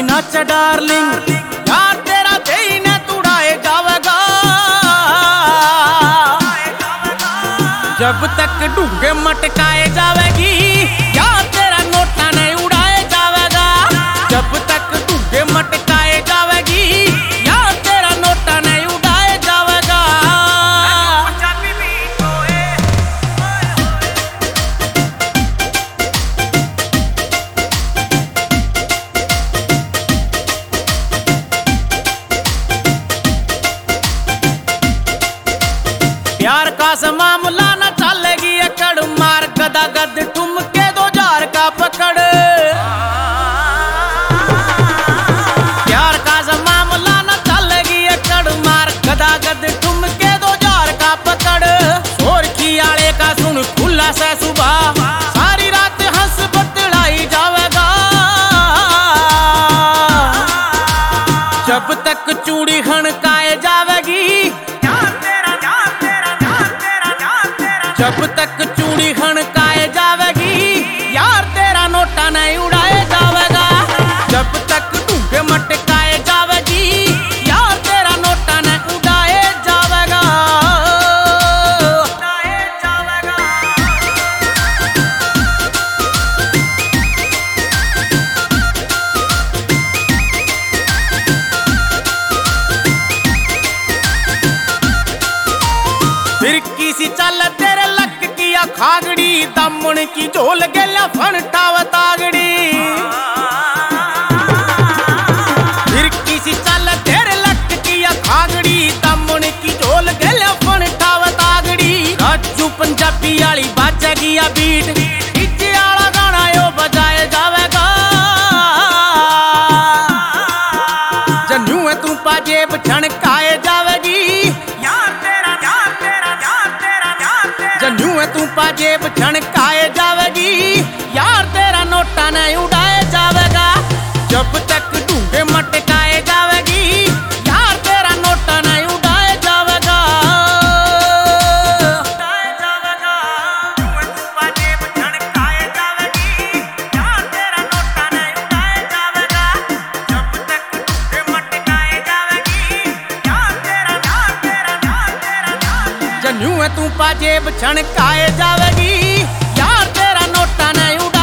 नाच डार्लिंग, यार तेरा देई ने तुड़ाए जावेगा। जब तक डूंगे मटकाए जावेगी, यार तेरा नोटा नहीं उड़ाए जावेगा। जब तक डूंगे मटकाए जावेगी, यार तेरा नोटा नहीं उड़ाए जावेगा। प्यार का मामला न चलेगी एकड़, मार गदा गद ठुमके 2000 का पकड़। प्यार का मामला न चलेगी एकड़, मार गदा गद ठुमके 2000 का पकड़। शोर की आड़े का सुन खुला से सुबह, सारी रात हंस बतलाई जावेगा। जब तक चूड़ी खनकाए जावेगी, जब तक चूड़ी खनकाए जावेगी, यार तेरा नोटा नहीं उड़ाए जावेगा। जब तक डूंगे मटकाए जावेगी, यार तेरा नोटा नहीं उड़ाए जावेगा। फिर किसी चल तेरे लक किया खागड़ी, दामन की झोल गेला फनटाव तागड़ी। फिर किसी चल तेरे लक किया खागड़ी, दामन की झोल गेला फनटाव तागड़ी। राजू पंजाबी वाली बाजेगी या बीट, डीजे वाला गाना यो बजाए जावेगा। जन्नू है तू पाजेब छणकाए जावेगी, जन्नू है तू पाजेब छणकाए जावेगी, यार तेरा नोटा नहीं उड़ाए जावेगा। जब तक डूंगे मटकाए जावेगी, यार तेरा नोटा नहीं उड़ाए जावेगा। जन्नू है तू पाजेब छणकाए जावेगी, यार तेरा नोटा नहीं उड़ा